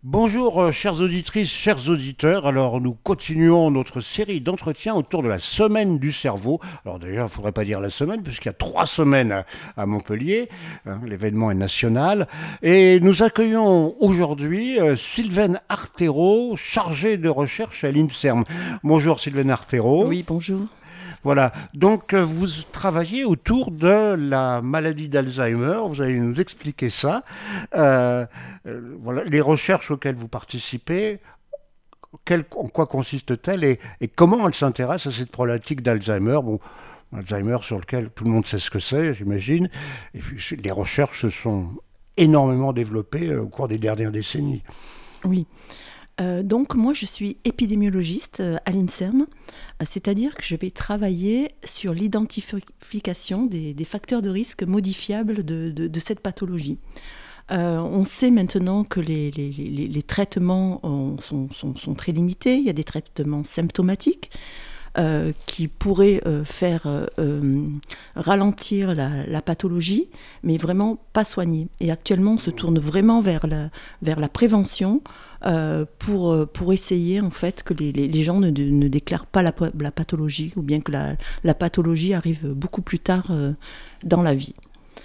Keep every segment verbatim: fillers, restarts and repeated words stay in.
Bonjour, euh, chères auditrices, chers auditeurs. Alors, nous continuons notre série d'entretiens autour de la semaine du cerveau. Alors, déjà, il ne faudrait pas dire la semaine, puisqu'il y a trois semaines à, à Montpellier. Hein, l'événement est national. Et nous accueillons aujourd'hui euh, Sylvaine Artero, chargée de recherche à l'INSERM. Bonjour, Sylvaine Artero. Oui, bonjour. Voilà, donc euh, vous travaillez autour de la maladie d'Alzheimer, vous allez nous expliquer ça. Euh, euh, voilà, les recherches auxquelles vous participez, quel- en quoi consistent-elles et, et comment elles s'intéressent à cette problématique d'Alzheimer. Bon, Alzheimer sur lequel tout le monde sait ce que c'est, j'imagine. Et puis les recherches se sont énormément développées euh, au cours des dernières décennies. Oui. Euh, donc moi je suis épidémiologiste euh, à l'INSERM, euh, c'est-à-dire que je vais travailler sur l'identification des, des facteurs de risque modifiables de, de- de cette pathologie. Euh, on sait maintenant que les, les- les- les traitements ont- sont, sont- sont très limités. Il y a des traitements symptomatiques euh, qui pourraient euh, faire euh, euh, ralentir la, la pathologie, mais vraiment pas soigner. Et actuellement, on se tourne vraiment vers la, vers la prévention euh, pour, euh, pour essayer en fait que les, les- les gens ne, ne déclarent pas la, la pathologie, ou bien que la, la pathologie arrive beaucoup plus tard euh, dans la vie.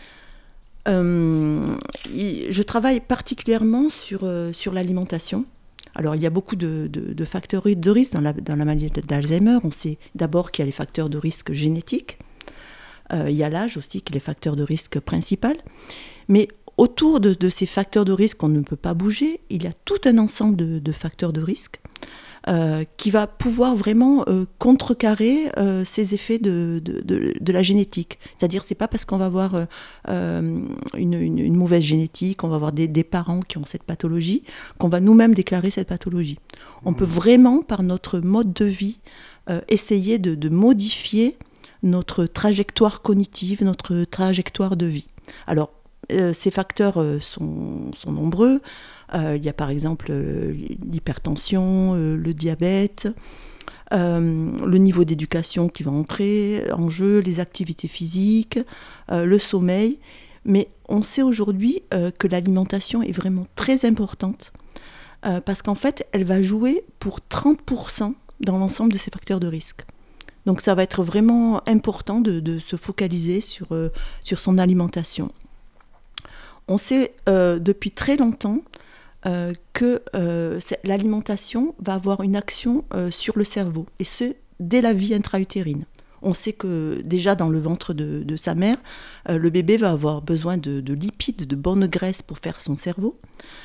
Euh, je travaille particulièrement sur, euh, sur l'alimentation. Alors, il y a beaucoup de, de- de facteurs de risque dans la, dans la maladie d'Alzheimer. On sait d'abord qu'il y a les facteurs de risque génétiques. Euh, il y a l'âge aussi qui est les facteurs de risque principal. Mais autour de, de ces facteurs de risque qu'on ne peut pas bouger, il y a tout un ensemble de, de facteurs de risque euh, qui va pouvoir vraiment euh, contrecarrer euh, ces effets de, de, de- de la génétique. C'est-à-dire, c'est pas parce qu'on va avoir euh, euh, une, une- une mauvaise génétique, on va avoir des, des parents qui ont cette pathologie, qu'on va nous-mêmes déclarer cette pathologie. On peut vraiment, par notre mode de vie, euh, essayer de, de modifier notre trajectoire cognitive, notre trajectoire de vie. Alors, euh, ces facteurs euh, sont, sont nombreux. Euh, il y a par exemple euh, l'hypertension, euh, le diabète, euh, le niveau d'éducation qui va entrer en jeu, les activités physiques, euh, le sommeil. Mais on sait aujourd'hui euh, que l'alimentation est vraiment très importante euh, parce qu'en fait, elle va jouer pour trente pour cent dans l'ensemble de ces facteurs de risque. Donc ça va être vraiment important de, de se focaliser sur, euh, sur son alimentation. On sait euh, depuis très longtemps euh, que euh, l'alimentation va avoir une action euh, sur le cerveau, et ce, dès la vie intra-utérine. On sait que déjà dans le ventre de, de sa mère, euh, le bébé va avoir besoin de, de lipides, de bonne graisse pour faire son cerveau.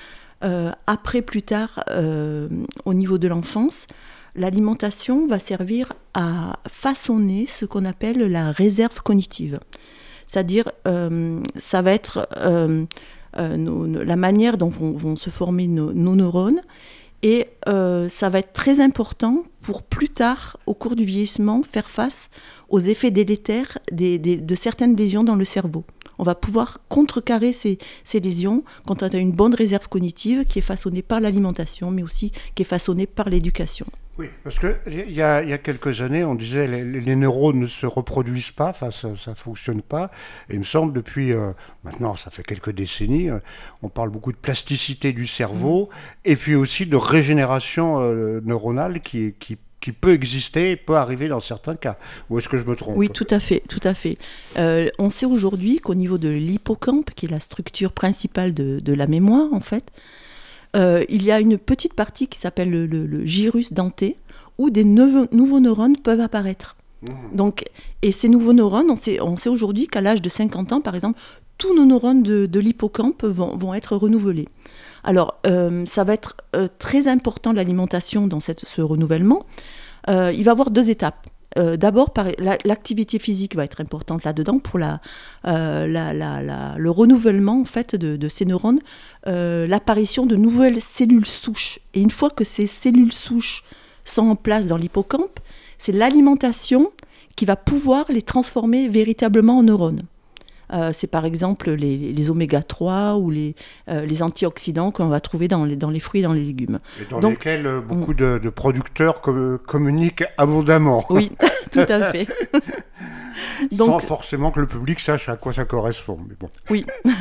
Euh, après, plus tard, euh, au niveau de l'enfance, l'alimentation va servir à façonner ce qu'on appelle la réserve cognitive. C'est-à-dire, euh, ça va être euh, euh, nos, nos, la manière dont vont, vont se former nos, nos neurones, et euh, ça va être très important pour plus tard, au cours du vieillissement, faire face aux effets délétères des, des, de certaines lésions dans le cerveau. On va pouvoir contrecarrer ces, ces lésions quand on a une bonne réserve cognitive qui est façonnée par l'alimentation, mais aussi qui est façonnée par l'éducation. Oui, parce qu'il y a, y a quelques années, on disait que les, les neurones ne se reproduisent pas, enfin, ça ne fonctionne pas. Et il me semble, depuis, euh, maintenant, ça fait quelques décennies, euh, on parle beaucoup de plasticité du cerveau, mmh. et puis aussi de régénération euh, neuronale qui, qui, qui peut exister, peut arriver dans certains cas. Ou est-ce que je me trompe ? Oui, tout à fait, tout à fait. Euh, on sait aujourd'hui qu'au niveau de l'hippocampe, qui est la structure principale de, de la mémoire, en fait, Euh, il y a une petite partie qui s'appelle le, le, le gyrus denté, où des nouveaux, nouveaux neurones peuvent apparaître. Mmh. Donc, et ces nouveaux neurones, on sait, on sait aujourd'hui qu'à l'âge de cinquante ans, par exemple, tous nos neurones de, de l'hippocampe vont, vont être renouvelés. Alors, euh, ça va être euh, très important l'alimentation dans cette, ce renouvellement. Euh, il va y avoir deux étapes. Euh, d'abord, par, la, l'activité physique va être importante là-dedans pour la, euh, la, la, la, le renouvellement en fait, de, de ces neurones, euh, l'apparition de nouvelles cellules souches. Et une fois que ces cellules souches sont en place dans l'hippocampe, c'est l'alimentation qui va pouvoir les transformer véritablement en neurones. Euh, c'est par exemple les, les oméga trois ou les, euh, les antioxydants qu'on va trouver dans les, dans les fruits et dans les légumes. Et dans Donc, lesquels euh, beaucoup on... de, de producteurs com- communiquent abondamment. Oui, tout à fait. Donc, sans forcément que le public sache à quoi ça correspond. Mais bon. Oui,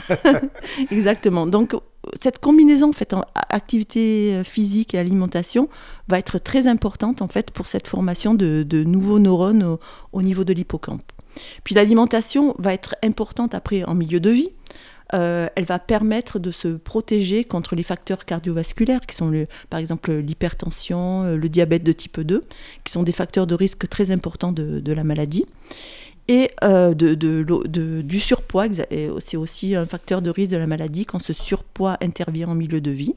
exactement. Donc, cette combinaison en fait, en activité physique et alimentation va être très importante en fait, pour cette formation de, de nouveaux neurones au, au niveau de l'hippocampe. Puis l'alimentation va être importante après en milieu de vie. Euh, elle va permettre de se protéger contre les facteurs cardiovasculaires, qui sont le, par exemple l'hypertension, le diabète de type deux, qui sont des facteurs de risque très importants de, de la maladie. Et euh, de, de, de, du surpoids, c'est aussi un facteur de risque de la maladie quand ce surpoids intervient en milieu de vie.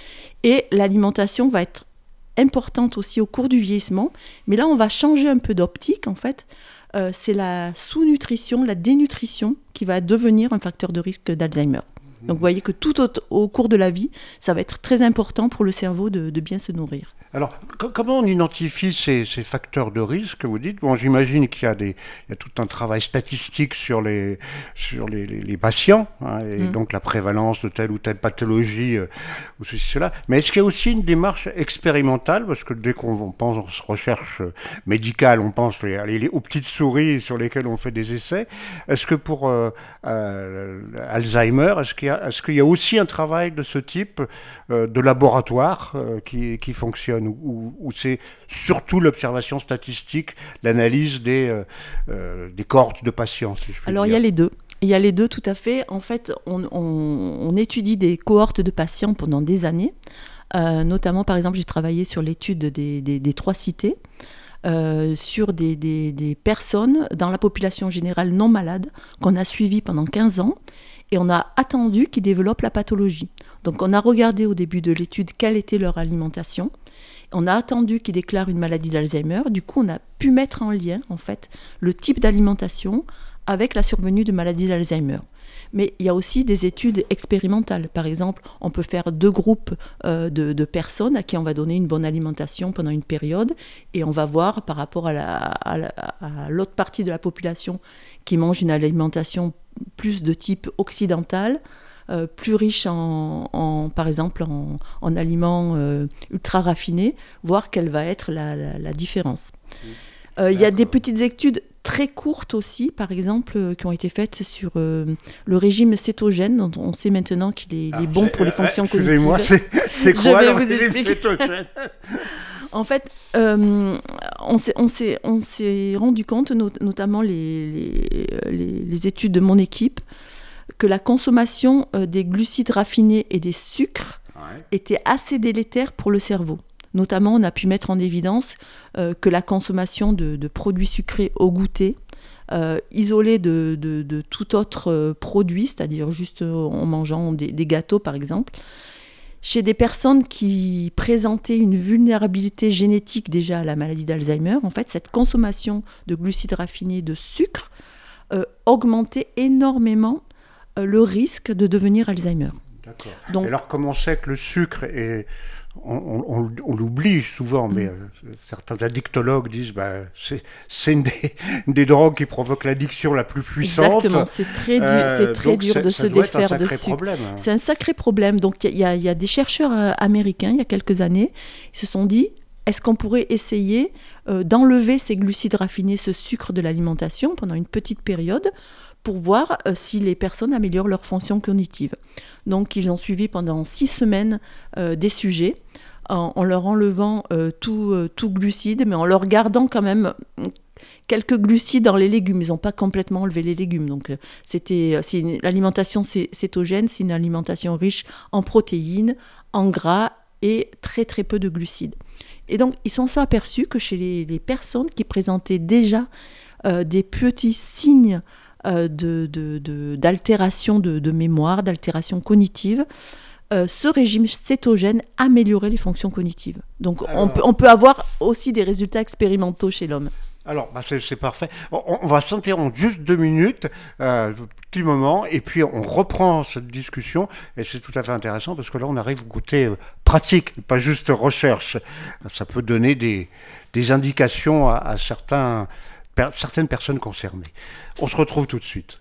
Et l'alimentation va être importante aussi au cours du vieillissement, mais là on va changer un peu d'optique en fait. Euh, c'est la sous-nutrition, la dénutrition qui va devenir un facteur de risque d'Alzheimer. Donc vous voyez que tout au, au cours de la vie, ça va être très important pour le cerveau de, de bien se nourrir. Alors, c- comment on identifie ces, ces facteurs de risque, vous dites? Bon, j'imagine qu'il y a, des, il y a tout un travail statistique sur les, sur les, les, les patients, hein, et mmh. donc la prévalence de telle ou telle pathologie, euh, ou ceci, cela. Mais est-ce qu'il y a aussi une démarche expérimentale? Parce que dès qu'on pense recherche médicale, on pense les, les, aux petites souris sur lesquelles on fait des essais. Est-ce que pour euh, euh, Alzheimer, est-ce qu'il y a, est-ce qu'il y a aussi un travail de ce type euh, de laboratoire euh, qui, qui fonctionne? Où, où c'est surtout l'observation statistique, l'analyse des, euh, euh, des cohortes de patients, si je puis Alors, dire. il y a les deux. Il y a les deux, tout à fait. En fait, on, on, on étudie des cohortes de patients pendant des années. Euh, notamment, par exemple, j'ai travaillé sur l'étude des, des, des trois cités, euh, sur des, des, des personnes dans la population générale non malade, qu'on a suivies pendant quinze ans, et on a attendu qu'ils développent la pathologie. Donc, on a regardé au début de l'étude quelle était leur alimentation. On a attendu qu'ils déclarent une maladie d'Alzheimer. Du coup, on a pu mettre en lien, en fait, le type d'alimentation avec la survenue de maladie d'Alzheimer. Mais il y a aussi des études expérimentales. Par exemple, on peut faire deux groupes euh, de, de personnes à qui on va donner une bonne alimentation pendant une période, et on va voir par rapport à, la, à, la, à l'autre partie de la population qui mange une alimentation plus de type occidental, Euh, plus riche en, en, par exemple, en, en aliments euh, ultra raffinés, voir quelle va être la, la, la différence. Il euh, y a des petites études très courtes aussi, par exemple, euh, qui ont été faites sur euh, le régime cétogène, dont on sait maintenant qu'il est, ah, il est bon pour les fonctions cognitives. Excusez-moi, c'est, c'est quoi le régime cétogène? En fait, euh, on, s'est, on, s'est, on s'est rendu compte, not, notamment les, les, les, les études de mon équipe, que la consommation euh, des glucides raffinés et des sucres ouais. était assez délétère pour le cerveau. Notamment, on a pu mettre en évidence euh, que la consommation de, de produits sucrés au goûter, euh, isolés de, de, de tout autre euh, produit, c'est-à-dire juste euh, en mangeant des, des gâteaux par exemple, chez des personnes qui présentaient une vulnérabilité génétique déjà à la maladie d'Alzheimer, en fait, cette consommation de glucides raffinés, de sucre, euh, augmentait énormément le risque de devenir Alzheimer. D'accord. Donc, alors, comme on sait que le sucre est... On, on, on l'oublie souvent, mais euh, certains addictologues disent bah, c'est, c'est une, des, une des drogues qui provoque l'addiction la plus puissante. Exactement, c'est très, du, euh, c'est très dur de se défaire de sucre. Problème, hein. C'est un sacré problème. Donc il y, y, y a des chercheurs euh, américains, il y a quelques années, ils se sont dit, est-ce qu'on pourrait essayer euh, d'enlever ces glucides raffinés, ce sucre de l'alimentation pendant une petite période, pour voir euh, si les personnes améliorent leur fonction cognitive. Donc, ils ont suivi pendant six semaines euh, des sujets, en, en leur enlevant euh, tout, euh, tout glucide, mais en leur gardant quand même quelques glucides dans les légumes. Ils n'ont pas complètement enlevé les légumes. Donc, euh, c'était, c'est une, l'alimentation cétogène, c'est une alimentation riche en protéines, en gras et très très peu de glucides. Et donc, ils se sont aperçus que chez les, les personnes qui présentaient déjà euh, des petits signes Euh, de, de, de, d'altération de, de mémoire, d'altération cognitive, euh, ce régime cétogène améliorait les fonctions cognitives. Donc alors, on, peut, on peut avoir aussi des résultats expérimentaux chez l'homme. Alors, bah c'est, c'est parfait. On, on va s'interrompre juste deux minutes, euh, petit moment, et puis on reprend cette discussion, et c'est tout à fait intéressant, parce que là on arrive au côté euh, pratique, pas juste recherche. Ça peut donner des, des indications à, à certains... certaines personnes concernées. On se retrouve tout de suite.